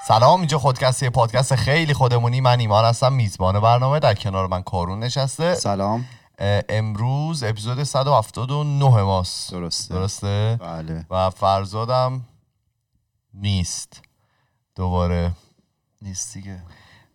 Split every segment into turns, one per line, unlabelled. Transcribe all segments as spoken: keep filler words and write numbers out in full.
سلام، اینجا خودکسته، پادکست خیلی خودمونی. من ایمان هستم، میزبان برنامه. در کنار من کارون نشسته.
سلام.
امروز اپیزود صد و هفتاد و نه ماست.
درسته
درسته؟
بله.
و فرزادم نیست، دوباره
نیست دیگه.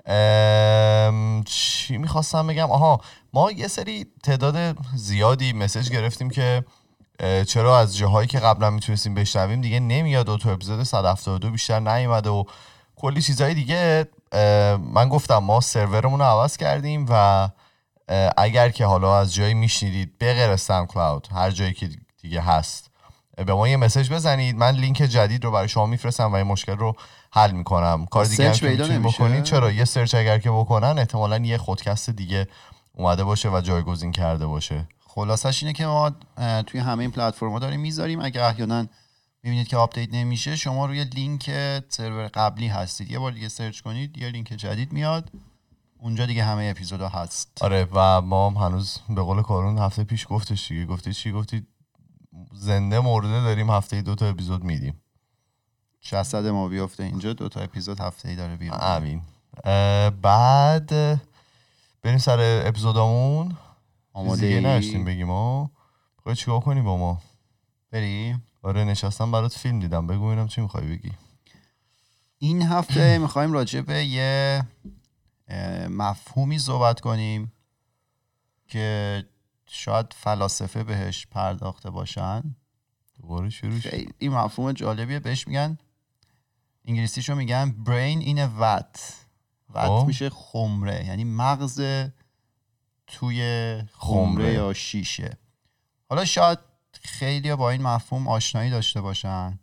چی میخواستم بگم؟ آها، ما یه سری تعداد زیادی مسیج گرفتیم که چرا از جاهایی که قبلا میتونستیم بشنویم دیگه نمیاد و تو اپیزود صد و هفتاد و دو بیشتر نیومده و کلی چیزهای دیگه. من گفتم ما سرورمون رو عوض کردیم و اگر که حالا از جایی میشنیدید به غیر ساوند کلاود، هر جایی که دیگه هست، به ما یه مسیج بزنید. من لینک جدید رو برای شما میفرستم و این مشکل رو حل میکنم. کار دیگه هم که میتونید بکنید، چرا یه سرچ اگر که بکنن احتمالاً یه خودکست دیگه اومده باشه و جایگزین کرده باشه.
خلاصش اینه که ما توی همه این پلتفرم‌ها داریم میذاریم. اگه احیانا میبینید که آپدیت نمیشه، شما روی لینک سرور قبلی هستید، یه بار دیگه سرچ کنید، یه لینک جدید میاد اونجا دیگه همه اپیزودا هست.
آره، و ما هم هنوز به قول کارون هفته پیش گفتش دیگه، گفتی چی گفتی؟ زنده مرده داریم هفته دو تا اپیزود میدیم.
جسد ما بیفته اینجا، دو تا اپیزود هفته ای داره بیرون.
امین. بعد بریم سر اپیزودامون.
آماده
دیگه نشتیم بگیم ها. بخوای چیکار کنی با ما؟
بریم.
آره، نشستم برات فیلم دیدم، بگو ببینم چی میخوای بگی.
این هفته میخوایم راجع به یه مفهومی صحبت کنیم که شاید فلاسفه بهش پرداخته باشن.
دوباره شروع شد.
این مفهوم جالبیه، بهش میگن، انگلیسیشو میگن brain in a vat. vat میشه خمره، یعنی مغز توی خمره, خمره یا شیشه. حالا شاید خیلی با این مفهوم آشنایی داشته باشن.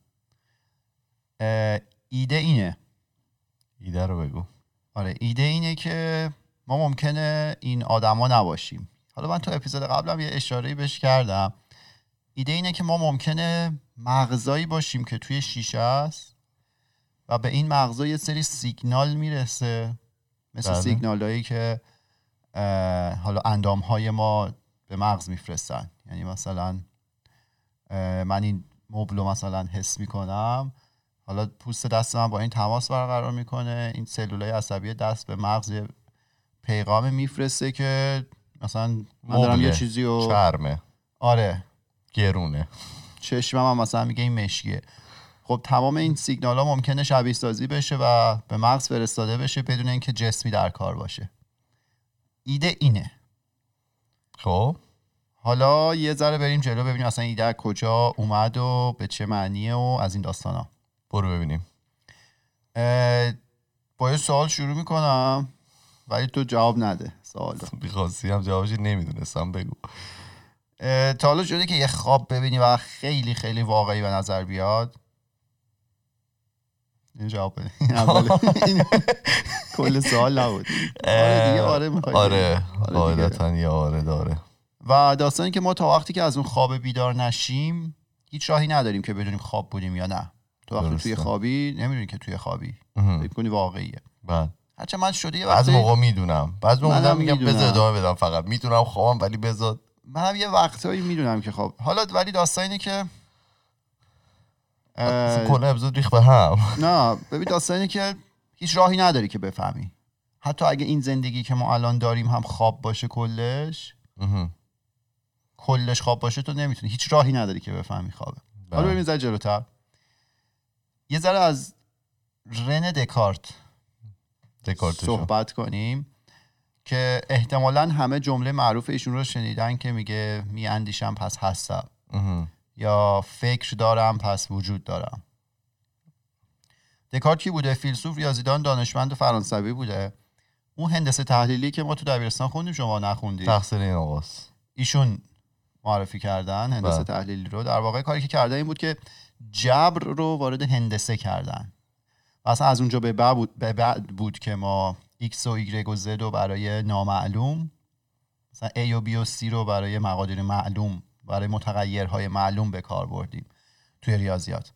ایده اینه
ایده رو بگو.
آره، ایده اینه که ما ممکنه این آدما نباشیم. حالا من تو اپیزود قبلم یه اشاره‌ای بهش کردم. ایده اینه که ما ممکنه مغزایی باشیم که توی شیشه است و به این مغزا یه سری سیگنال میرسه، مثل
بله.
سیگنالایی که حالا اندامهای ما به مغز میفرستن. یعنی مثلا من این مبلو مثلا حس میکنم، حالا پوست دست من با این تماس برقرار میکنه، این سلولای عصبی دست به مغز پیغام میفرسته که مثلا من دارم یه چیزی رو
چرمه،
آره
گرونه،
چشمم هم مثلا میگه این مشکیه. خب تمام این سیگنال ها ممکنه شبیه سازی بشه و به مغز فرستاده بشه بدون اینکه جسمی در کار باشه. ایده اینه.
خب
حالا یه ذره بریم جلو ببینیم اصلا ایده کجا اومد و به چه معنیه و از این داستانا.
برو ببینیم.
با یه سوال شروع میکنم ولی تو جواب نده سوالو.
بیخواستی هم جوابش نمیدونستم، بگو.
تا حالا شده که یه خواب ببینی و خیلی خیلی واقعی به نظر بیاد؟ این جواب بده. اول کل سوال نبود. آره دیگه، آره میخوای.
آره قاعدتا یه آره داره.
و داستانی که ما تا وقتی که از اون خواب بیدار نشیم هیچ راهی نداریم که بدونیم خواب بودیم یا نه. تو وقتی توی خوابی نمیدونی که توی خوابی، فکر کنی واقعیه.
بله.
هرچه من شده یه
وقتی از موقع میدونم، بعضی موقع میگم بذار ادامه بدم، فقط میدونم خوابم ولی بذار.
منم یه وقتایی میدونم که خواب. حالا ولی داستان اینه که
کل اپیزود ریخت به هم.
نه ببین، داستان اینه که هیچ راهی نداری که بفهمی. حتی اگه این زندگی که ما الان داریم هم خواب باشه، کلش کلش خواب باشه، تو نمیتونی، هیچ راهی نداری که بفهمی خوابه. حالا بریم ذره جلوتر، یه ذره از رن دکارت
دکارت
صحبت کنیم که احتمالاً همه جمله معروف ایشون رو شنیدن که میگه می اندیشم پس هستم یا فکر دارم پس وجود دارم. دکارت کی بوده؟ فیلسوف، ریاضیدان، دانشمند فرانسوی بوده. اون هندسه تحلیلی که ما تو دبیرستان خوندیم شما نخوندید،
تقصیر این آقاست.
ایشون معرفی کردن هندسه با. تحلیلی رو. در واقع کاری که کردن این بود که جبر رو وارد هندسه کردن. اصلا از اونجا به بعد بود, به بعد بود که ما X و Y و Z رو برای نامعلوم، مثلا A و B و C رو برای مقادیر معلوم، برای متغیرهای معلوم به کار بردیم توی ریاضیات.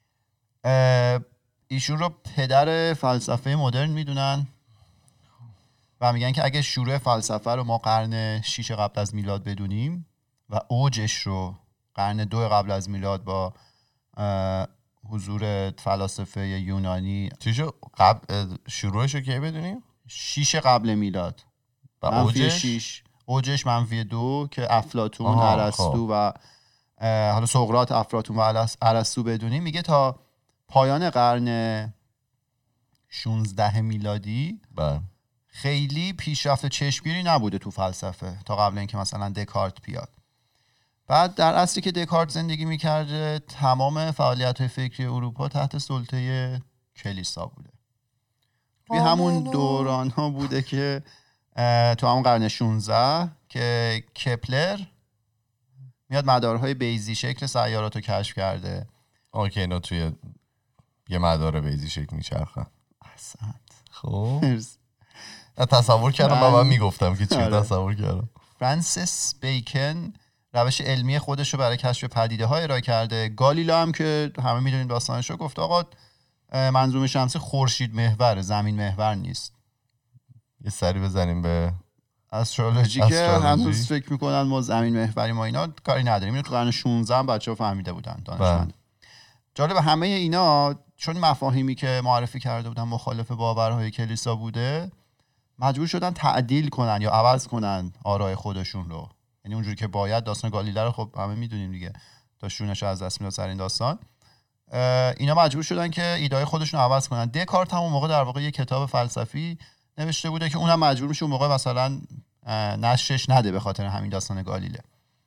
ایشون رو پدر فلسفه مدرن میدونن و میگن که اگه شروع فلسفه رو ما قرن شیش قبل از میلاد بدونیم و اوجش رو قرن دو قبل از میلاد با حضور فلاسفه یونانی.
چیشو قبل شروعشو کی بدونیم؟
شیش قبل میلاد.
و
منفی
اوجش؟
شیش، اوجش منفی دو که افلاطون، ارسطو و حالا سقراط، افلاطون و ارسطو بدونیم. میگه تا پایان قرن شانزده میلادی
بله
خیلی پیشرفت چشمگیری نبوده تو فلسفه تا قبل اینکه مثلا دکارت بیاد. بعد در عصری که دکارت زندگی میکرده تمام فعالیت‌های فکری اروپا تحت سلطه کلیسا بوده. توی همون دوران ها بوده که تو همون قرن شانزده که کپلر میاد مدارهای بیضی شکل سیارات رو کشف کرده.
اوکی اینا توی یه مدار بیضی شکل میچرخن.
احسنت.
خب تصور کردم و من میگفتم که چی
آره.
تصور کردم.
فرانسیس بیکن روش علمی خودش رو برای کشف پدیده ها ارائه کرده. گالیله هم که همه میدونید داستانش رو گفت آقا منظومه شمسی خورشید محور، زمین محور نیست.
یه سری بزنیم به
استرولوژی که هنوز فکر میکنن ما زمین محوری، ما اینا کاری نداریم. اینو تو قرن شانزده هم بچه‌ها فهمیده بودن، دانشمند. جالب همه اینا چون مفاهیمی که معرفی کرده بودن مخالف باورهای کلیسا بوده، مجبور شدن تعدیل کنن یا عوض کنن آراء خودشون رو. یعنی اونجوری که باید. داستان گالیله رو خب همه میدونیم دیگه، تا شونش از دست میداد سر این داستان. اینا مجبور شدن که ایده‌های خودشون رو عوض کنن. دکارت هم اون موقع در واقع یه کتاب فلسفی نوشته بوده که اونم مجبور میشه اون موقع مثلا نشرش نده به خاطر همین داستان گالیله.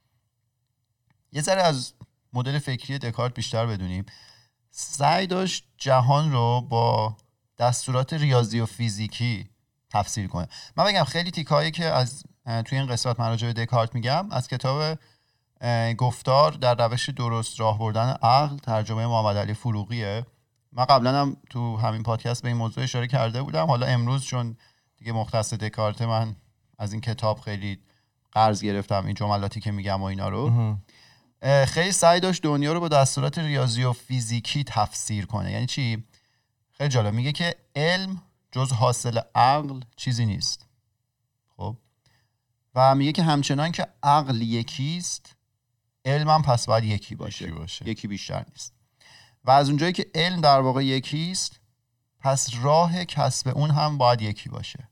یه ذره از مدل فکری دکارت بیشتر بدونیم. سعی داشت جهان رو با دستورات ریاضی و فیزیکی تفسیر کنه. من بگم خیلی تیکایی که از توی این قسمت من راجع به دکارت میگم از کتاب گفتار در روش درست راه بردن عقل، ترجمه محمد علی فروغیه. من قبلا هم تو همین پادکست به این موضوع اشاره کرده بودم. حالا امروز چون دیگه مختص دکارت من از این کتاب خیلی قرض گرفتم این جملاتی که میگم و اینا رو. خیلی سعی داشت دنیا رو با دستورات ریاضی و فیزیکی تفسیر کنه. یعنی چی؟ خیلی جالب. میگه که علم جز حاصل عقل چیزی نیست. خب و میگه که همچنان که عقل یکیست، علم هم پس باید یکی باشه.
یکی باشه.
یکی بیشتر نیست. و از اونجایی که علم در واقع یکیست، پس راه کسب اون هم باید یکی باشه.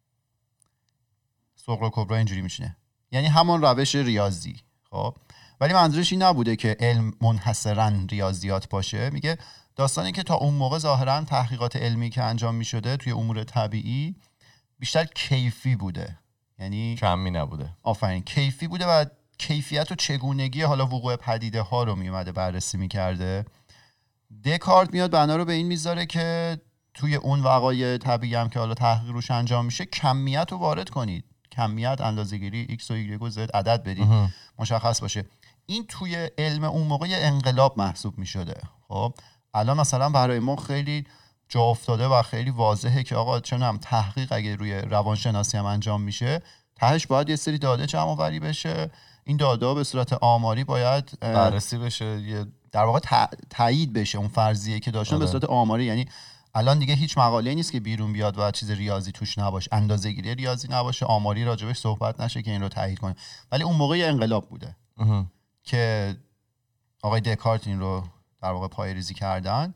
صغرا کبرا اینجوری میشینه. یعنی همون روش ریاضی. خب ولی منظورش این نبوده که علم منحصراً ریاضیات باشه. میگه داستانی که تا اون موقع ظاهراً تحقیقات علمی که انجام میشده توی امور طبیعی بیشتر کیفی بوده. یعنی
کمی نبوده.
آفرین، کیفی بوده و کیفیت و چگونگی حالا وقوع پدیده ها رو میومده بررسی میکرده. دکارت میاد بنا رو به این میذاره که توی اون وقایع طبیعی هم که حالا تحقیق روش انجام میشه کمیت رو وارد کنید. کمیت، اندازه‌گیری، ایکس و ایگرگ و زد عدد بدید مشخص باشه. این توی علم اون موقع یه انقلاب محسوب میشده. خب الان مثلا برای ما خیلی جا افتاده و خیلی واضحه که آقا چنم تحقیق اگه روی روانشناسی هم انجام میشه تهش باید یه سری داده جمع آوری بشه. این داده به صورت آماری باید
بررسی بشه، یه
در واقع تایید بشه اون فرضیه که داشتن به صورت آماری. یعنی الان دیگه هیچ مقاله‌ای نیست که بیرون بیاد و چیز ریاضی توش نباشه، اندازه‌گیری ریاضی نباشه، آماری راجبش صحبت نشه که این رو تایید کنه. ولی اون موقع انقلاب بوده اه. که آقای دکارت این رو در واقع پایه‌ریزی کردن.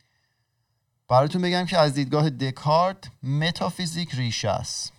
براتون بگم که از دیدگاه دکارت متافیزیک ریشه است.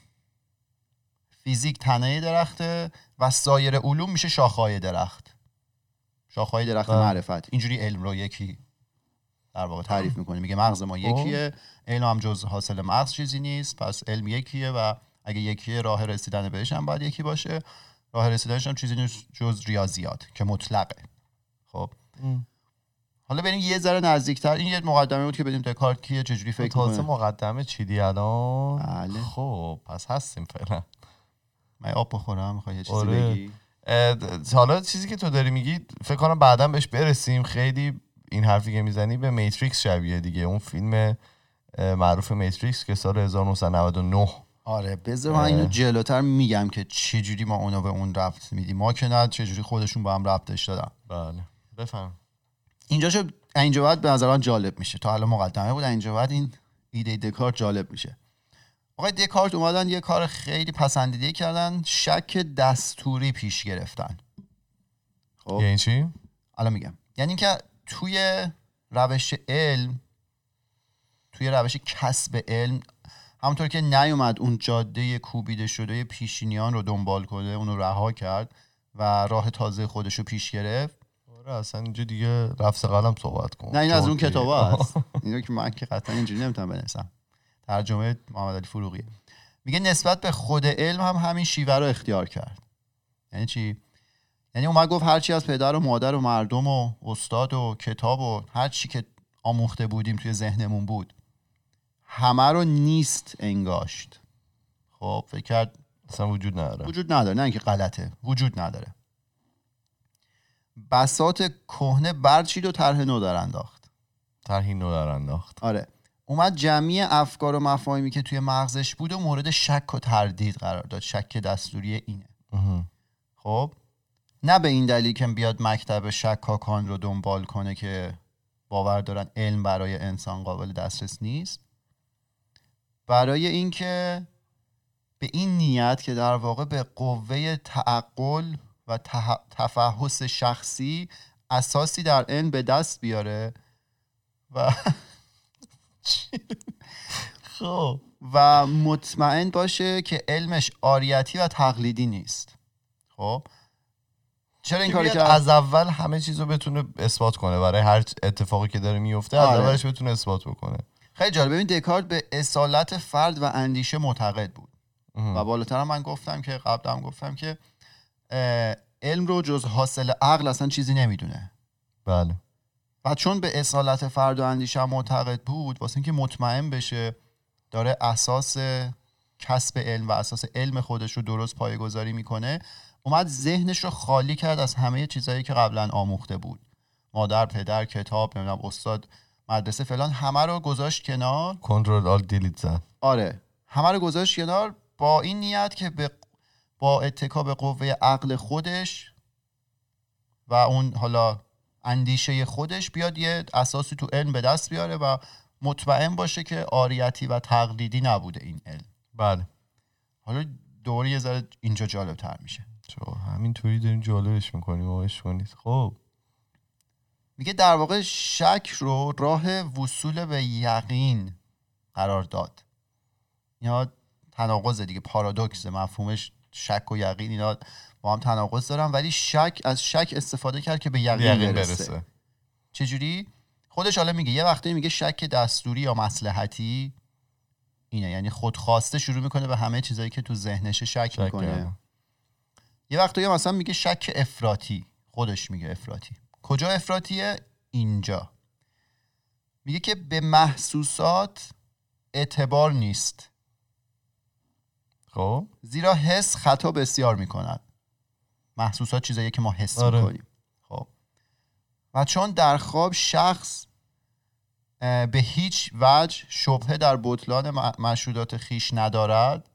فیزیک تنه درخته و سایر علوم میشه شاخه‌های درخت. شاخه‌های درخت معرفت. اینجوری علم رو یکی در واقع تعریف میکنه. میگه مغز ما یکیه، علم هم جز حاصل مغز چیزی نیست، پس علم یکیه و اگه یکیه راه رسیدن بهش هم باید یکی باشه. راه رسیدنش هم چیزی نیست جز ریاضیات که مطلقه. خب ام. حالا بریم یه ذره نزدیکتر. این یه مقدمه بود که بدیم دکارت کیه، چجوری فکر کنه.
تازه مقدمه چیدی الان؟
بله.
خب پس هستیم فعلا.
من آب بخورم، میخوای یه چیزی
آره.
بگی؟
حالا چیزی که تو داری میگی فکر کنم بعداً بهش برسیم. خیلی این حرفی که میزنی به میتریکس شبیه دیگه، اون فیلم معروف میتریکس که سال هزار و نهصد و نود و نه.
آره بذار من اینو جلوتر میگم که چه جوری ما اونو به اون ربط میدیم. ما که نه، چه جوری خودشون با هم ربطش دادن.
بله بفهم.
اینجا شو اینجا بعد به نظر من جالب میشه. تا حالا مقدمه بود، اینجا بعد این ایده دکارت جالب میشه. آقای دکارت اومدن یه کار خیلی پسندیده کردن، شک دستوری پیش گرفتن.
خب یعنی چی؟
الان میگم. یعنی که توی روش علم توی روش کسب علم همونطور که نیومد اون جاده کوبیده شده پیشینیان رو دنبال کنه، اونو رها کرد و راه تازه خودش رو پیش گرفت.
آره اصلا اینجا دیگه رفس قلم صحبت کن.
نه این از اون کتابه هست. اینو که من که قطعا اینجوری نمیتونم بنویسم. ترجمه محمد علی فروغیه. میگه نسبت به خود علم هم همین شیوه رو اختیار کرد. یعنی چی؟ یعنی اومد گفت هر چی از پدر و مادر و مردم و استاد و کتاب و هر چی که آموخته بودیم توی ذهنمون بود همه رو نیست انگاشت. خب فکر کرد
اصلا وجود نداره.
وجود نداره، نه اینکه غلطه، وجود نداره. بساط کهنه برچید و طرح نو در انداخت.
طرح نو در انداخت.
آره. اومد جمعی افکار و مفاهیمی که توی مغزش بود و مورد شک و تردید قرار داد. شک دستوری اینه.
اه.
خب نه به این دلیل که بیاد مکتب شکاکان رو دنبال کنه که باور دارن علم برای انسان قابل دسترس نیست، برای اینکه به این نیت که در واقع به قوه تعقل و تفحص شخصی اساسی در علم به دست بیاره و
خب
و مطمئن باشه که علمش عاریتی و تقلیدی نیست. خب چرا این کاری کرد؟
از اول همه چیزو بتونه اثبات کنه، برای هر اتفاقی که داره میفته از
آره.
اولش بتونه اثبات بکنه.
خیلی جالب. ببین دکارت به اصالت فرد و اندیشه معتقد بود
اه.
و بالاتر من گفتم که قبلا هم گفتم که علم رو جز حاصل عقل اصلا چیزی نمیدونه.
بله.
و چون به اصالت فرد و اندیشه معتقد بود، واسه اینکه مطمئن بشه داره اساس کسب علم و اساس علم خودش رو درست پایه‌گذاری میکنه، اومد ذهنش رو خالی کرد از همه چیزایی که قبلا آموخته بود. مادر، پدر، کتاب، نمیدونم استاد، مدرسه فلان، همه رو گذاشت کنار.
کنترل آل دیلیت زد.
آره همه رو گذاشت کنار با این نیت که به با اتکا به قوه عقل خودش و اون حالا اندیشه خودش بیاد یه اساسی تو علم به دست بیاره و مطمئن باشه که عاریتی و تقلیدی نبوده این علم.
بله.
حالا دوره یه ذره اینجا جالب تر میشه.
چرا همینطوری داریم جالبش میکنیم و عشق کنید. خب
میگه در واقع شک رو راه وصول به یقین قرار داد. یا تناقض دیگه، پارادوکس، مفهومش شک و یقین اینا با هم تناقض دارن، ولی شک از شک استفاده کرد که به یقین, یقین برسه. برسه. چجوری؟ خودش حالا میگه یه وقتی میگه شک دستوری یا مصلحتی اینه، یعنی خودخواسته شروع میکنه به همه چیزایی که تو ذهنش شک, شک میکنه یعنی. یه وقتی مثلا میگه شک افراطی، خودش میگه افراطی. کجا افراطیه؟ اینجا میگه که به محسوسات اعتبار نیست.
خب
زیرا حس خطا بسیار میکند. محسوسات چیزایی که ما حس آره. میکنیم. خب و چون در خواب شخص به هیچ وجه شبهه در بطلان مشهودات خیش ندارد.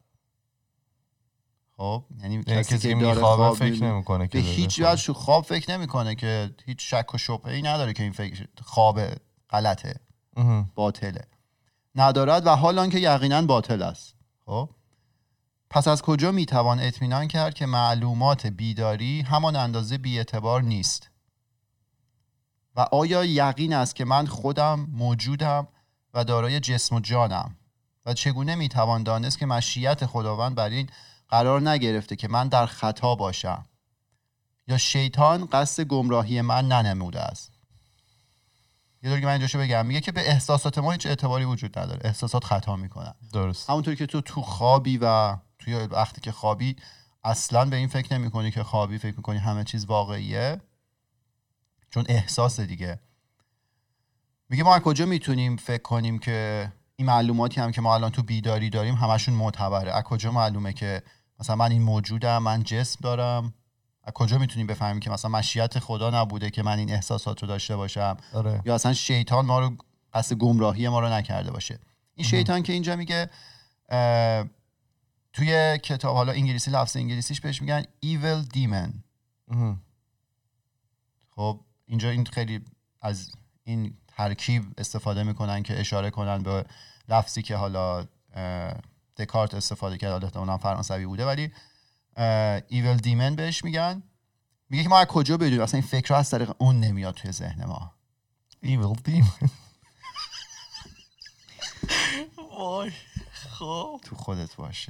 خب یعنی
کسی که میخوابه فکر نمیکنه که
به هیچ وجه تو خواب فکر نمیکنه که هیچ شک و شبهه‌ای نداره که این فکر خواب غلطه، باطله، ندارد و حال آنکه یقینا باطل است. خب پس از کجا میتوان اطمینان کرد که معلومات بیداری همان اندازه بی‌اعتبار نیست؟ و آیا یقین است که من خودم موجودم و دارای جسم و جانم؟ و چگونه میتوان دانست که مشیت خداوند بر این قرار نگرفته که من در خطا باشم یا شیطان قصد گمراهی من ننموده است؟ یه دور که من اینجاشو بگم، میگه که به احساسات ما هیچ اعتباری وجود نداره. احساسات خطا میکنن.
درست.
همونطور که تو تو خوابی و توی وقتی که خوابی اصلا به این فکر نمی کنی که خوابی، فکر میکنی همه چیز واقعیه، چون احساس دیگه. میگه ما از کجا میتونیم فکر کنیم که این معلوماتی هم که ما الان تو بیداری داریم همشون معتبره؟ از کجا معلومه که مثلا من این موجودم، من جسم دارم؟ از کجا میتونیم بفهمیم که مثلا مشیت خدا نبوده که من این احساسات رو داشته باشم؟
آره.
یا اصلا شیطان ما رو قصد گمراهی ما رو نکرده باشه؟ این شیطان که اینجا میگه توی کتاب، حالا انگلیسی لفظ انگلیسیش بهش میگن evil demon. خب اینجا این خیلی از این ترکیب استفاده میکنن که اشاره کنن به لفظی که حالا دکارت استفاده کرد، حالا اونم فرانسوی بوده ولی evil demon بهش میگن. میگه که ما از کجا بدونیم اصلا این فکر از طریق اون نمیاد توی ذهن ما؟
ایول دیم. وای خب
تو خودت باشه.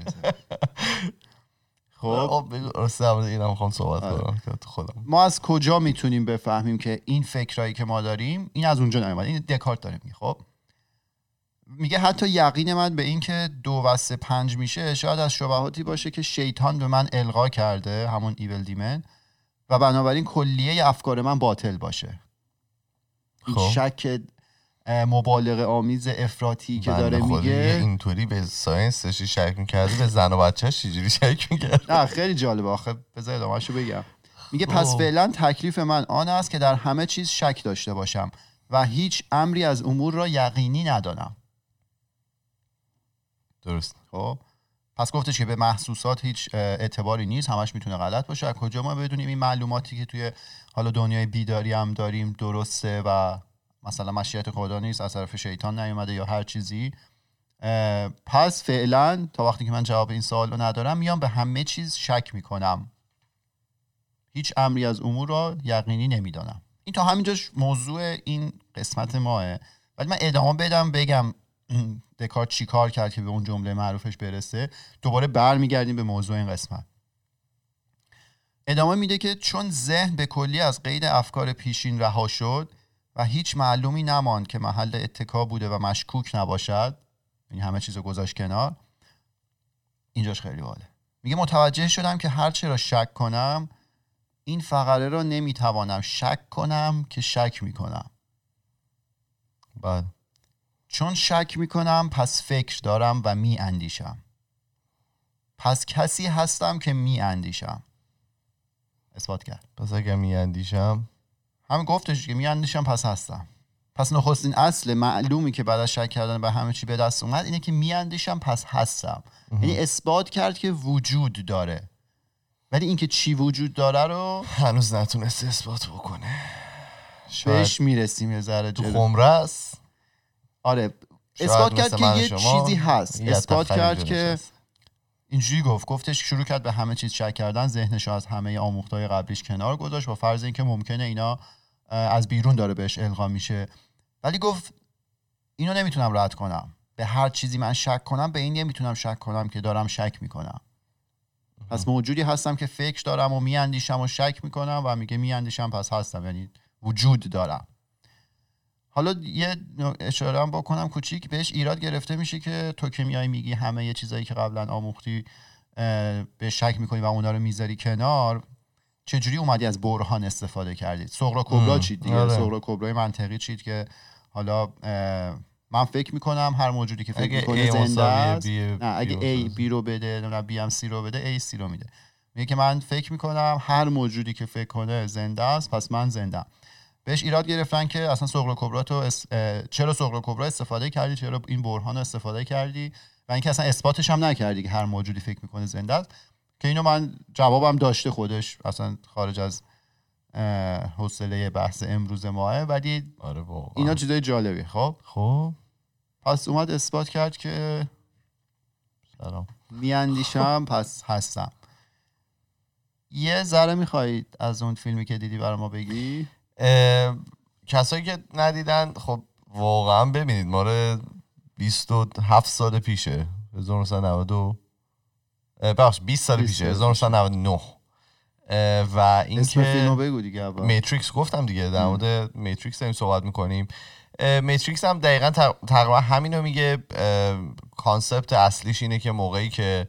خب راسته هم اینم میخوام صحبت کنم که تو خودم.
ما از کجا میتونیم بفهمیم که این فکرایی که ما داریم این از اونجا نیومده؟ این دکارت داره میگه. خب میگه حتی یقین من به این که دو و سه پنج میشه شاید از شبهاتی باشه که شیطان به من القا کرده، همون ایول دیمن، و بنابراین کلیه افکار من باطل باشه. این
خب.
شک مبالغه آمیز افراطی که داره میگه
اینطوری به ساینسش شک میکرده، به زن و بچه‌اش چجوری شک میکرده؟
نه خیلی جالبه آخه، بذار ادامه‌شو بگم. میگه پس فعلا تکلیف من آن است که در همه چیز شک داشته باشم و هیچ امری از امور را یقینی ندانم.
درست.
خب پس گفتش که به محسوسات هیچ اعتباری نیست، همش میتونه غلط باشه. از کجا ما بدونیم این معلوماتی که توی حالا دنیای بیداری هم داریم درسته و مثلا مشیت خدا نیست، از طرف شیطان نیومده یا هر چیزی؟ پس فعلا تا وقتی که من جواب این سوال رو ندارم میام به همه چیز شک میکنم، هیچ امری از امور را یقینی نمیدانم. این تا همینجاش موضوع این قسمت ماه. ولی من ادامه بدم بگم دکارت چی کار کرد که به اون جمله معروفش برسه. دوباره برمیگردیم به موضوع این قسمت. ادامه میده که چون ذهن به کلی از قید افکار پیشین رها شد و هیچ معلومی نماند که محل اتکا بوده و مشکوک نباشد، یعنی همه چیزو گذاشت کنار، اینجاش خیلی باله. میگه متوجه شدم که هر چه را شک کنم این فقره را نمیتوانم شک کنم که شک میکنم.
بعد
چون شک میکنم پس فکر دارم و میاندیشم، پس کسی هستم که میاندیشم. اثبات کرد.
پس اگر میاندیشم،
همین گفتش که میاندیشم پس هستم. پس نخستین اصل معلومی که بعد از شک کردن به همه چی به دست اومد اینه که میاندیشم پس هستم. یعنی اثبات کرد که وجود داره، ولی اینکه چی وجود داره رو
هنوز نتونست اثبات بکنه.
بهش میرسیم یه ذره
تو
جلو.
خمره است.
آره اثبات کرد که یه چیزی هست. اثبات کرد که اینجوری گفت گفتش شروع کرد به همه چیز شک کردن، ذهنش از همه آموختهای قبلیش کنار گذاشت با فرض اینکه ممکنه اینا از بیرون داره بهش القا میشه، ولی گفت اینو نمیتونم رد کنم. به هر چیزی من شک کنم به این نمیتونم شک کنم که دارم شک میکنم. پس موجودی هستم که فکر دارم و میاندیشم و شک میکنم و میگه میاندیشم پس هستم، یعنی وجود دارم. حالا یه اشاره هم بکنم کوچیک، بهش ایراد گرفته میشه که تو که میای میگی همه یه چیزایی که قبلا آموختی به شک میکنی و اونا رو میذاری کنار، چجوری اومدی از برهان استفاده کردید؟ صغرا کبرا چید دیگه. صغرا کبرای منطقی چید که حالا من فکر میکنم هر موجودی که فکر میکنه زنده است. نه اگه A B رو بده، نه B هم C رو بده، A C رو میده. میگه که من فکر میکنم هر موجودی که فکر کنه زنده است پس من زنده‌ام. بهش ایراد گرفتن که اصلا صغرا کبرا تو اس... چرا صغرا کبرا استفاده کردی، چرا این برهان استفاده کردی و اینکه اصلا اثباتش هم نکردی که هر موجودی فکر میکنه زنده است. که اینو من جوابم داشته خودش، اصلا خارج از حوصله بحث امروز ماه، ولی
آره واقعا
اینا چیزای جالبی. خب
خب
پس اومد اثبات کرد که
سلام
میاندیشم پس هستم. یه ذره میخوایید از اون فیلمی که دیدی برای ما بگی؟
کسایی که ندیدن خب واقعا ببینید، ما رو بیست و هفت سال پیشه، هزار و نهصد و نود و بخش بیست سال پیشه، هزار و نهصد و نود و نه. و این
اسم
که
فیلمو بگو دیگه اول.
میتریکس گفتم دیگه، در مورد میتریکس داریم صحبت میکنیم. میتریکس هم دقیقا تقریبا همینو میگه. کانسپت اصلیش اینه که موقعی که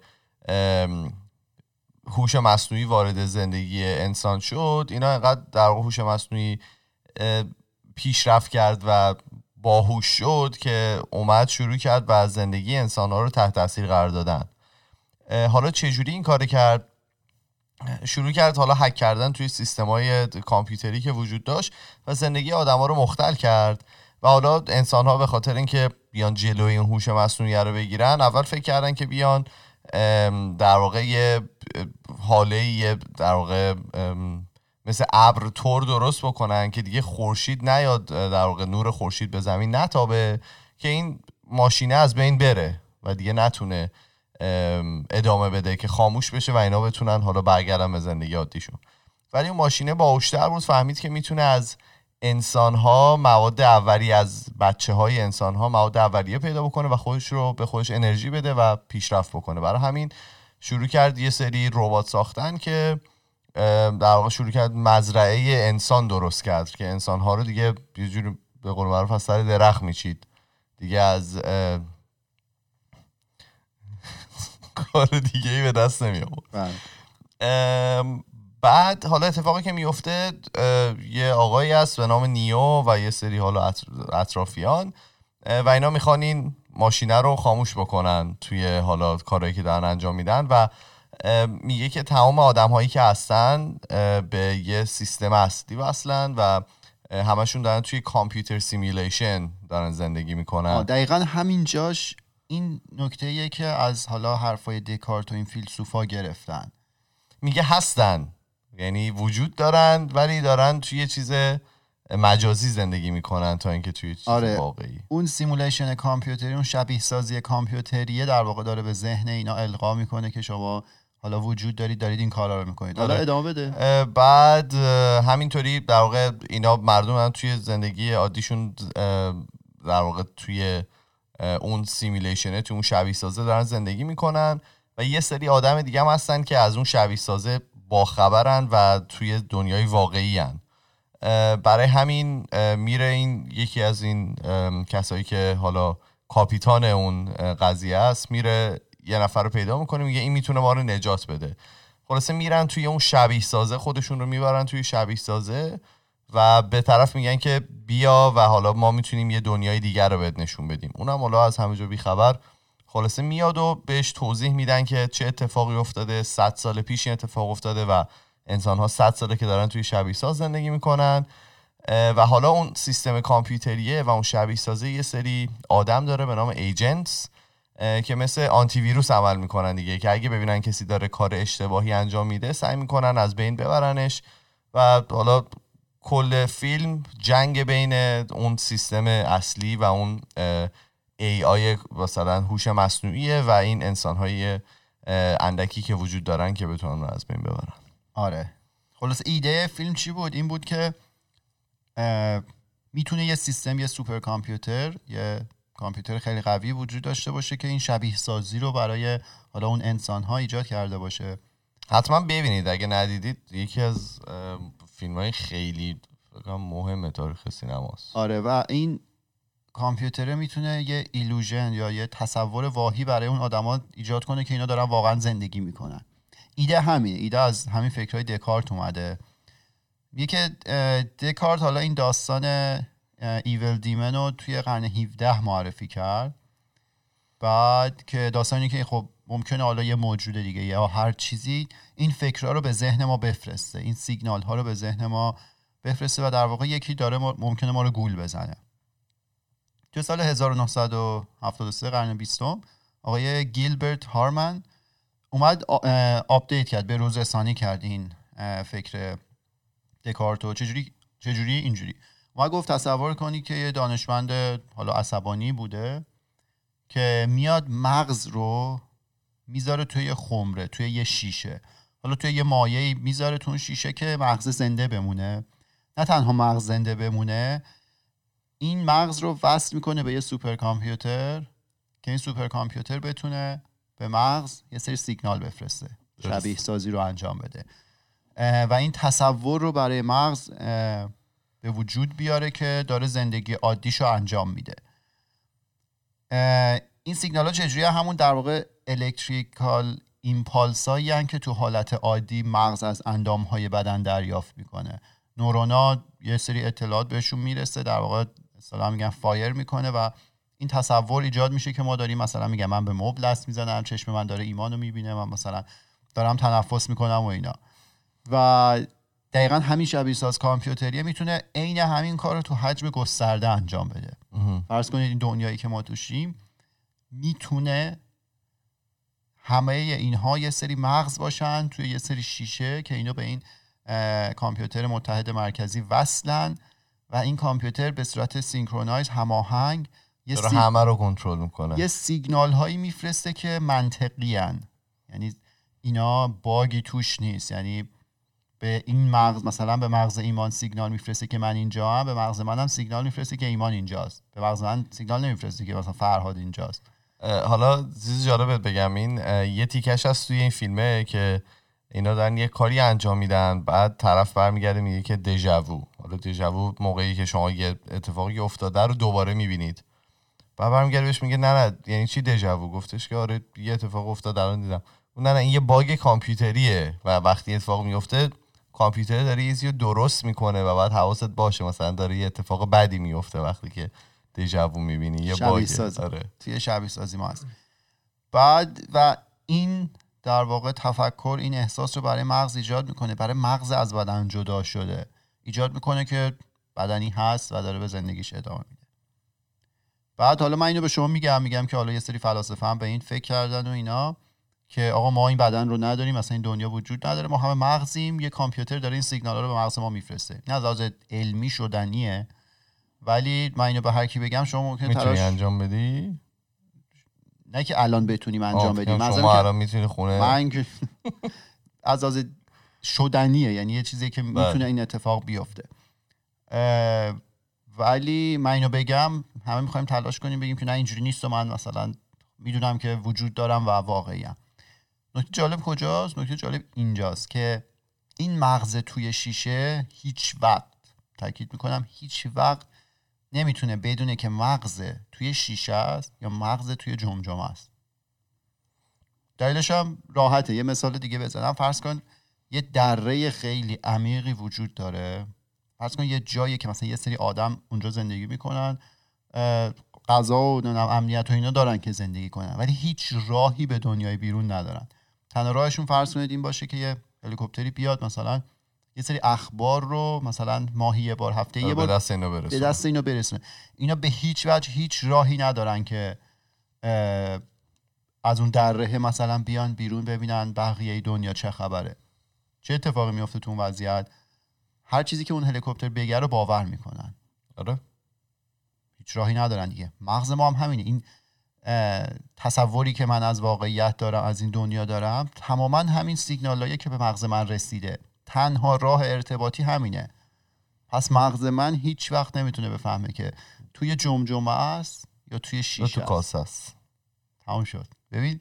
هوش مصنوعی وارد زندگی انسان شد، اینا انقدر در واقع هوش مصنوعی پیشرفت کرد و باهوش شد که اومد شروع کرد و زندگی انسان‌ها رو تحت تاثیر قرار دادن. حالا چجوری این کار کرد؟ شروع کرد حالا هک کردن توی سیستم‌های کامپیوتری که وجود داشت و زندگی آدم‌ها رو مختل کرد. و حالا انسان‌ها به خاطر اینکه بیان جلوی این هوش مصنوعی رو بگیرن، اول فکر کردن که بیان در واقع یه حاله یه در واقع مثل ابر تور درست بکنن که دیگه خورشید نیاد، در واقع نور خورشید به زمین نتابه، که این ماشینه از بین بره و دیگه نتونه ادامه بده، که خاموش بشه و اینا بتونن حالا برگردن به زندگی عادیشون. ولی اون ماشینه باهوش‌تر بود، فهمید که میتونه از انسان ها مواد اولیه از بچه های انسان ها مواد اولیه پیدا بکنه و خودش رو به خودش انرژی بده و پیشرفت بکنه. برای همین شروع کرد یه سری ربات ساختن که در واقع شروع کرد مزرعه انسان درست کرد که انسان ها رو دیگه یه جوری به قول معروف از سر درخت میچید دیگه، از کار دیگه ای به دست نمی آورد. بعد حالا اتفاقی که میفته یه آقایی هست به نام نیو و یه سری حالا اطرافیان و اینا میخوان این ماشینه رو خاموش بکنن توی حالا کارهایی که دارن انجام میدن و میگه که تمام آدم هایی که هستن به یه سیستم اصلی وصلن و همشون دارن توی کامپیوتر سیمیلیشن دارن زندگی میکنن.
دقیقا همین جاش این نکته یه که از حالا حرفای دکارت و این فیلسوفا گرفتن.
میگه هستن، یعنی وجود دارن ولی دارن توی یه چیز مجازی زندگی میکنن تا اینکه توی چیز
آره.
واقعی.
اون سیمولیشن کامپیوتری، اون شبیه سازی کامپیوتریه در واقع داره به ذهن اینا القا میکنه که شما حالا وجود دارید دارید این کارا رو میکنید. حالا ادامه بده.
بعد همینطوری در واقع اینا مردم هم توی زندگی عادیشون در واقع توی اون سیمولیشنه، توی اون شبیه سازه دارن زندگی میکنن و یه سری آدم دیگه هم هستن که از اون شبیه سازه باخبرن و توی دنیای واقعی هن. برای همین میره این یکی از این کسایی که حالا کاپیتان اون قضیه است میره یه نفر رو پیدا میکنه، میگه این میتونه ما رو نجات بده. خلاصه میرن توی اون شبیه سازه، خودشون رو میبرن توی شبیه سازه و به طرف میگن که بیا و حالا ما میتونیم یه دنیای دیگر رو بهت نشون بدیم. اونم حالا از همه جا بیخبر خلاصه میاد و بهش توضیح میدن که چه اتفاقی افتاده، صد سال پیش این اتفاق افتاده و انسان ها صد ساله که دارن توی شبیه ساز زندگی میکنن و حالا اون سیستم کامپیوتریه و اون شبیه سازه یه سری آدم داره به نام ایجنتس که مثل آنتی ویروس عمل میکنن دیگه، که اگه ببینن کسی داره کار اشتباهی انجام میده سعی میکنن از بین ببرنش و حالا کل فیلم جنگ بین اون سیستم اصلی و اون ای آی مثلا هوش مصنوعیه و این انسان‌های اندکی که وجود دارن که بتونن رو از بین ببرن.
آره. خلاص ایده فیلم چی بود؟ این بود که میتونه یه سیستم، یه سوپر کامپیوتر، یه کامپیوتر خیلی قوی وجود داشته باشه که این شبیه سازی رو برای حالا اون انسان‌ها ایجاد کرده باشه.
حتما ببینید اگه ندیدید، یکی از فیلم‌های خیلی مهم تاریخ سینماست.
آره و این کامپیوتر میتونه یه ایلوژن یا یه تصور واهی برای اون آدما ایجاد کنه که اینا دارن واقعا زندگی میکنن. ایده همینه، ایده از همین فکرهای دکارت اومده. میگه که دکارت حالا این داستان ایول دیمن رو توی قرن هفدهم معرفی کرد، بعد که داستانی که خب ممکنه حالا یه موجود دیگه یا هر چیزی این فکرها رو به ذهن ما بفرسته، این سیگنال ها رو به ذهن ما بفرسته و در واقع یکی داره ممکنه ما رو گول بزنه. تو سال هزار و نهصد و هفتاد و سه قرن بیستم آقای گیلبرت هارمن اومد آپدیت کرد، به روز رسانی کرد این فکر دکارت. و چجوری چجوری اینجوری ما گفت تصور کنی که یه دانشمند حالا عصبانی بوده که میاد مغز رو میذاره توی خمره، توی یه شیشه، حالا توی یه مایعی میذاره تو اون شیشه که مغز زنده بمونه. نه تنها مغز زنده بمونه، این مغز رو وصل میکنه به یه سوپر کامپیوتر که این سوپر کامپیوتر بتونه به مغز یه سری سیگنال بفرسته، شبیه سازی رو انجام بده و این تصور رو برای مغز به وجود بیاره که داره زندگی عادیشو انجام میده. این سیگنال ها چجوری؟ همون در واقع الکتریکال ایمپالس هایی هستن که تو حالت عادی مغز از اندام های بدن دریافت میکنه. نورونا یه سری اطلاعات بهشون میرسه، در واقع مثلا میگن فایر میکنه و این تصور ایجاد میشه که ما داریم مثلا میگم من به مبل دست میزنم، چشم من داره ایمانو میبینه، من مثلا دارم تنفس میکنم و اینا. و دقیقا همین شبیه ساز کامپیوتریه میتونه عین همین کار رو تو حجم گسترده انجام بده. فرض کنید این دنیایی که ما توشیم میتونه همه اینها یه سری مغز باشن توی یه سری شیشه که اینا به این کامپیوتر متحد مرکزی وصلن و این کامپیوتر به صورت سینکرونایز هماهنگ
یه سی... همه رو کنترل میکنه،
یه سیگنال هایی میفرسته که منطقی هن. یعنی اینا باگی توش نیست، یعنی به این مغز، مثلا به مغز ایمان سیگنال میفرسته که من اینجا هم، به مغز منم سیگنال میفرسته که ایمان اینجاست. به مغز من سیگنال نمیفرسته که مثلا فرهاد اینجاست.
حالا چیز جالبت بگم، این یه تیکش هست توی این فیلمه که اینا دارن یه کاری انجام میدن، بعد طرف برمیگرده میگه که دژاوو. حالا دژاوو موقعی که شما یه اتفاقی افتاده رو دوباره میبینید، بعد برمیگرده بهش میگه نه نه یعنی چی دژاوو؟ گفتش که آره یه اتفاق افتاد الان دیدم. نه نه این یه باگ کامپیوتریه و وقتی اتفاق میفته کامپیوتر داره یه چیزی رو درست میکنه و بعد حواست باشه مثلا داره یه اتفاق بدی میفته وقتی که دژاوو میبینی. یه باگ
آره توی شبیه سازی ما هست. بعد و این در واقع تفکر این احساس رو برای مغز ایجاد میکنه، برای مغز از بدن جدا شده ایجاد میکنه که بدنی هست و داره به زندگیش ادامه میده. بعد حالا من اینو به شما میگم میگم که حالا یه سری فلاسفه هم به این فکر کردن و اینا که آقا ما این بدن رو نداریم، مثلا این دنیا وجود نداره، ما همه مغزیم، یه کامپیوتر داره این سیگنالا رو به مغز ما میفرسته. این از لحاظ علمی شدنیه، ولی من اینو به هر کی بگم شما ممکنه
تلاش انجام بدی؟
نه که الان بتونیم انجام بدیم،
مثلا شما الان میتونی خونه
من از لحاظ شدنیه، یعنی یه چیزی که میتونه این اتفاق بیفته. ولی من اینو بگم همه میخوایم تلاش کنیم بگیم که نه اینجوری نیست و من مثلا میدونم که وجود دارم و واقعیم. نکته جالب کجاست؟ نکته جالب اینجاست که این مغز توی شیشه هیچ وقت، تاکید میکنم هیچ وقت نمیتونه بدونه که مغز توی شیشه است یا مغز توی جمجمه است. دلیلش هم راحته. یه مثال دیگه بزنم. فرض کن یه دره خیلی عمیقی وجود داره. فرض کن یه جایی که مثلا یه سری آدم اونجا زندگی میکنن، غذا و امنیت و اینا دارن که زندگی کنن، ولی هیچ راهی به دنیای بیرون ندارن. تنها راهشون فرض کنید این باشه که یه هلیکوپتری بیاد مثلا یه سری اخبار رو مثلا ماهی یه بار، هفته یه بار
به دست اینو برسونه.
به دست اینو برسونه. اینا به هیچ وجه هیچ راهی ندارن که از اون دره مثلا بیان بیرون ببینن بقیه دنیا چه خبره، چه اتفاقی میفته تو اون وضعیت. هر چیزی که اون هلیکوپتر بگه رو باور میکنن.
آره
هیچ راهی ندارن دیگه. مغز ما هم همینه. این تصوری که من از واقعیت دارم، از این دنیا دارم، تماما همین سیگنالایی که به مغز من رسیده. تنها راه ارتباطی همینه. پس مغز من هیچ وقت نمیتونه بفهمه که توی جمجمه است یا توی شیشه
تو کاسه است.
تمام شد. ببین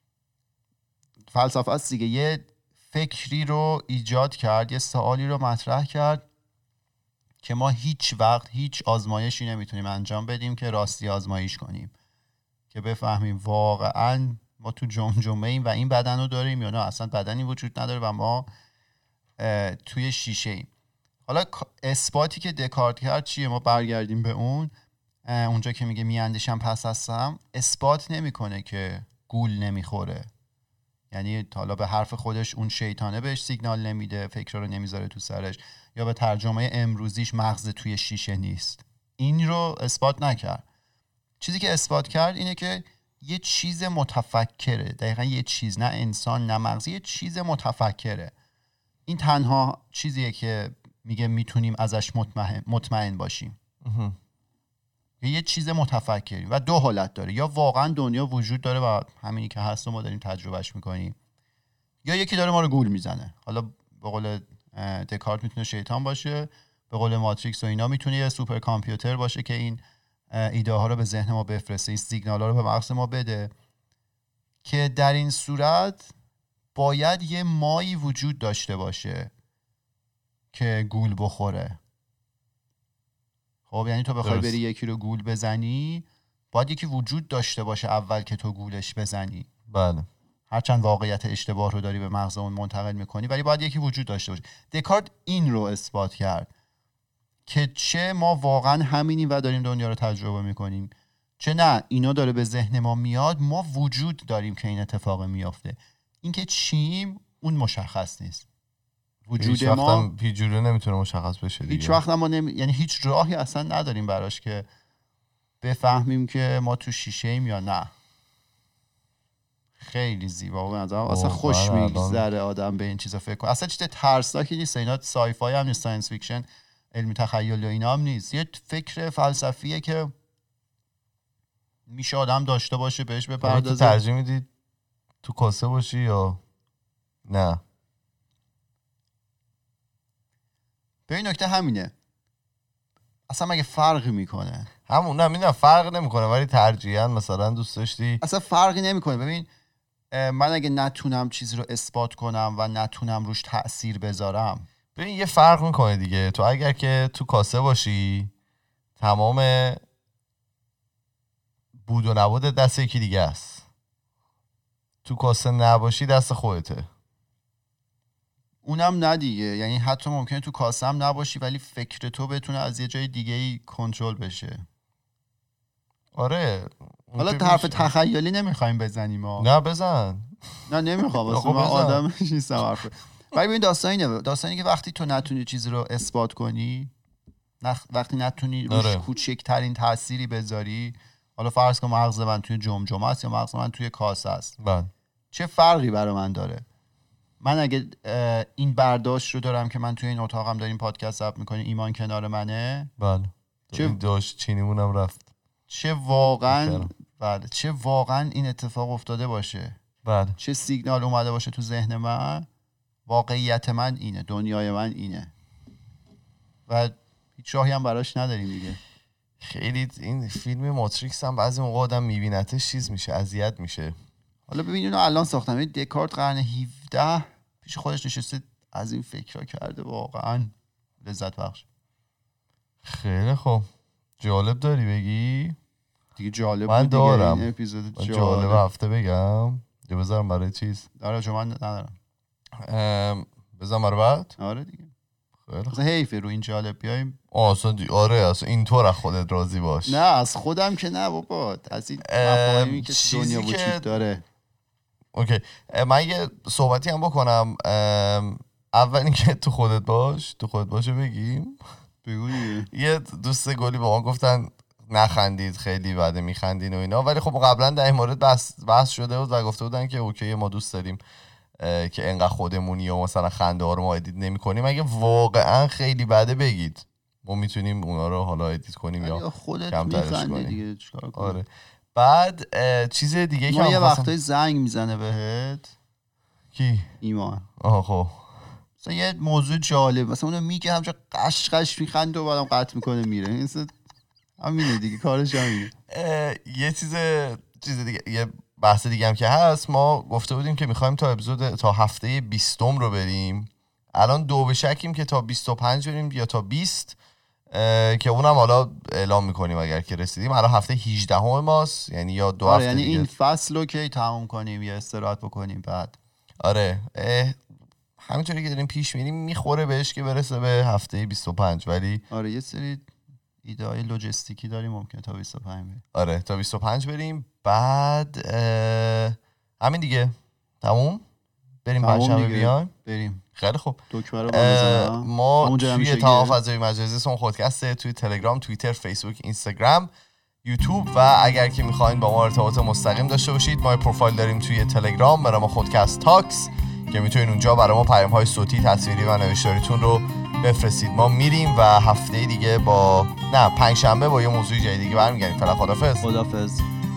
فلسفه است دیگه. یه فکری رو ایجاد کرد، یه سوالی رو مطرح کرد که ما هیچ وقت هیچ آزمایشی نمیتونیم انجام بدیم که راستی آزمایش کنیم که بفهمیم واقعا ما تو جمجمه ایم و این بدن رو داریم یا نه اصلا بدنی وجود نداره و ما توی شیشه ایم. حالا اثباتی که دکارت کرد چیه؟ ما برگردیم به اون اونجا که میگه میاندیشم پس هستم. اثبات نمیکنه که گول نمیخوره، یعنی حالا به حرف خودش اون شیطانه بهش سیگنال نمیده، فکر رو نمیذاره تو سرش، یا به ترجمه امروزیش مغز توی شیشه نیست. این رو اثبات نکرد. چیزی که اثبات کرد اینه که یه چیز متفکره، دقیقا یه چیز، نه انسان نه مغز، یه چیز متفکره. این تنها چیزیه که میگه میتونیم ازش مطمئن, مطمئن باشیم. یه چیز متفکری و دو حالت داره. یا واقعا دنیا وجود داره و همینی که هست و ما داریم تجربهش میکنیم، یا یکی داره ما رو گول میزنه. حالا به قول دکارت میتونه شیطان باشه، به قول ماتریکس و اینا میتونه یه سوپر کامپیوتر باشه که این ایده ها رو به ذهن ما بفرسته، این سیگنال ها رو به مغز ما بده، که در این صورت باید یه مایی وجود داشته باشه که گول بخوره. خب یعنی تو بخوای بری یکی رو گول بزنی باید یکی وجود داشته باشه اول که تو گولش بزنی.
بله.
هرچند واقعیت اشتباه رو داری به مغز اون منتقل میکنی، ولی باید یکی وجود داشته باشه. دکارت این رو اثبات کرد که چه ما واقعا همینیم و داریم دنیا رو تجربه میکنیم، چه نه اینا داره به ذهن ما میاد، ما وجود داریم که این اتفاق میافته. این که چیم اون مشخص نیست. وجود
هیچ
ما
وقت هیچ جوره نمیتونه مشخص بشه دیگه.
هیچ وقت ما نمی... یعنی هیچ راهی اصلا نداریم براش که بفهمیم که ما تو شیشه ایم یا نه. خیلی زیبا و نظرم اصلا خوش میگذره آدم به این چیزا فکر کنه. اصلا چیز ترسناکی نیست، اینا سای فای هم نیست، ساینس فیکشن، علمی تخیل یا اینا هم نیست. یه فکر فلسفیه که میشه آدم داشته باشه، بهش بپردازه.
تو ترجیح میدی تو کاسه باشی یا نه؟
به این نکته همینه، اصلا مگه فرقی میکنه؟
همون نمیدونم فرق نمیکنه، ولی ترجیحاً مثلا دوست داشتی
اصلا فرقی نمیکنه. ببین من اگه نتونم چیزی رو اثبات کنم و نتونم روش تأثیر بذارم،
ببین یه فرق میکنه دیگه. تو اگر که تو کاسه باشی تمام بود و نبود دست یکی دیگه است، تو کاسه نباشی دست خودته.
اونم نه دیگه، یعنی حتی ممکنه تو کاسه هم نباشی ولی فکر تو بتونه از یه جای دیگه ای کنترل بشه.
آره
حالا حرف تخیلی نمیخوایم بزنیم ها.
نه بزن.
نه نمیخوام، واسه من آدم نیستم حرف. ولی ببین داستان اینه، داستانی که وقتی تو نتونی چیزی رو اثبات کنی، نخ... وقتی نتونی روش
آره.
کوچکترین تأثیری بذاری، حالا فرض کن مغز من توی جمجمه است یا مغز من توی کاسه است،
بله.
چه فرقی برای من داره؟ من اگه این برداشت رو دارم که من توی این اتاقم داریم پادکست ضبط میکنیم، ایمان کنار منه،
بله
چه
داشت چینیمونم رفت،
چه واقعا بله چه واقعا این اتفاق افتاده باشه،
بله
چه سیگنال اومده باشه تو ذهن من، واقعیت من اینه، دنیای من اینه و هیچ راهی هم براش نداریم دیگه.
خیلی این فیلم ماتریکس هم بعضی موقع آدم میبینتش چیز میشه، اذیت میشه.
حالا ببین اینو الان ساختم، دکارت قرن هفده پیش خودش نشسته از این فکرها کرده، واقعا لذت بخش.
خیلی خوب، جالب داری بگی؟
دیگه جالب
من
بود دیگه
دارم.
این اپیزود جالب.
جالب هفته بگم یا بذارم برای چیز؟
آره چون من ندارم.
بذارم برای بعد؟
آره دیگه.
خیلی
اصلا حیفه رو این جالب بیایم.
اصلا دی... آره اصلا اینطور از خودت راضی باش.
نه از خودم که نه بابا، از این مفاهیمی که دنیا وجود که... داره.
اوکی من یه صحبتی هم بکنم. اول اینکه تو خودت باش، تو خودت باشه بگیم.
بگو دیگه.
یه دوست گلی با ما گفتن نخندید خیلی بعد میخندین و اینا، ولی خب قبلا در این مورد بحث بحث شده بود و گفته بودن که اوکی ما دوست داریم که انقدر خودمونی و مثلا خنده ها رو ما ادیت نمی کنیم، اگه واقعا خیلی بده بگید ما میتونیم اونا رو حالا ادیت کنیم یا
خودت
کمترش
میخندی
کنیم
دیگه چیکار کنیم.
آره. بعد چیز دیگه که
ما یه وقتای زنگ میزنه بهت
کی؟
ایمان.
آها خب
مثلا یه موضوع جالب مثلا اونو میگه همچه قش قش میخنده و بعدم قطع میکنه میره، مثلا همینه دیگه، کارش همینه.
یه چیز چیز دیگه، یه بحث دیگه هم که هست، ما گفته بودیم که میخوایم تا اپیزود تا هفته بیستم رو بریم. الان دو به شکیم که تا بیست و پنج بریم یا تا بیست، که اونم حالا اعلام میکنیم اگر که رسیدیم. الان هفته هجدهم ماست، یعنی یا دو
آره
هفته
یعنی
دیگه.
این فصل رو که تموم کنیم یا استراحت بکنیم بعد.
آره همینطوری که داریم پیش میریم میخوره بهش که برسه به هفته بیست و پنج، ولی
آره یه سری ایده های لوجستیکی داریم ممکنه تا بیست و پنج بریم.
آره تا بیست و پنج بریم. بعد همین دیگه تموم بریم پنجشنبه بیایم
بریم.
خیلی خوب.
دکمه رو بزنم.
ما توی تمام فضای مجازی سون خودکسته، توی تلگرام، توییتر، فیسبوک، اینستاگرام، یوتیوب و اگر که میخواین با ما ارتباط مستقیم داشته باشید ما پروفایل داریم توی تلگرام به نام خودکست تاکس که میتونید اونجا برای ما پیام های صوتی، تصویری و نوشتاریتون رو بفرستید. ما میریم و هفته دیگه با نه پنج شنبه با یه موضوع جدید دیگه برمیگردیم. فعلا خدافظ.
خدافظ.